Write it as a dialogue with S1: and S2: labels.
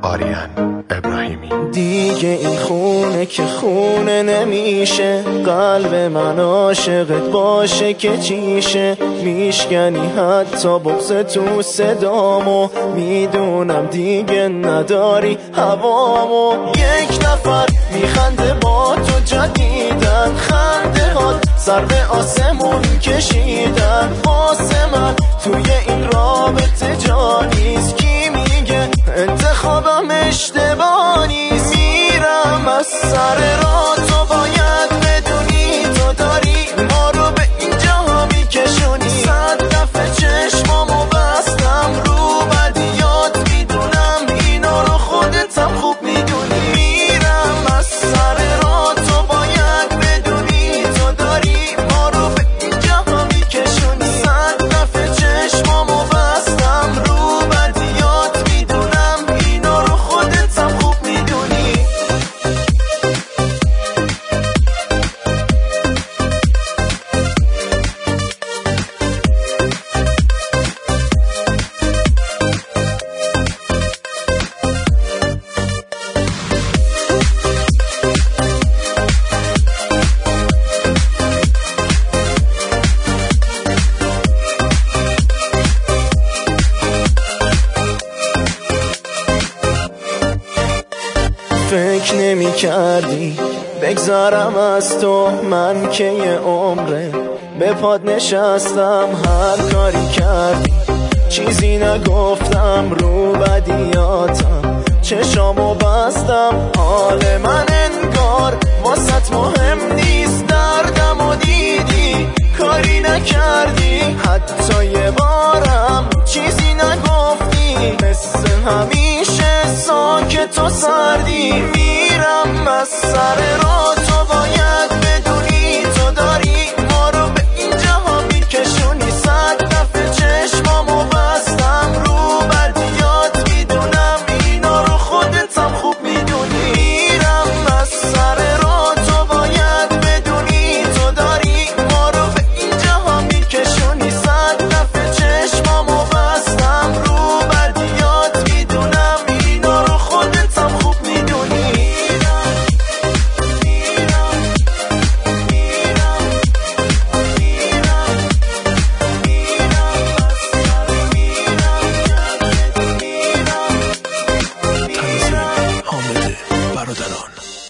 S1: آریان ابراهیمی.
S2: دیگه این خونه که خونه نمیشه، قلب من عاشقت باشه که چیشه، میشکنی حتی بغض تو صدامو، میدونم دیگه نداری هوامو. یک نفر میخنده با تو جدیدن، خنده هات سر به آسمون کشیدن، واسه من توی این رابطه جانیست. کی میگه انتخابم اشتباه نیست؟ میرم از سر راه، تو باید بدونی تو داری ما رو به اینجا میکشونی. 100 دفعه چشمامو بستم رو بدیات، میدونم اینا رو خودتم خوب میدونی. میرم از سر راه، تو باید بدونی تو داری ما رو به اینجا میکشونی. 100 دفعه چشمامو بستم رو بدیات، میدونم اینا رو خودتم خوب میدونی. فکر نمی کردی بگذارم از تو، من که یه عمره به پاد نشستم. هر کاری کردی چیزی نگفتم، رو بدیاتم چشامو بستم. حال من انگار واسط مهم نیست، دردمو دیدی کاری نکردی، حتی یه بارم چیزی نگفتی. مثل همیشه ساکت و سردی، میرم از سر راه، تو باید بدونی تو داری ما رو به اینجا میکشونی. 100 دفعه چشمامو بستم رو بدیات، میدونم اینا رو خودتم خوب میدونی. میرم از سر راه، تو باید بدونی تو داری ما رو به اینجا میکشونی. 100 دفعه چشمامو بستم رو بدیات، میدونم اینا رو خودتم خوب میدونی.
S1: تنظیم حامد برادران.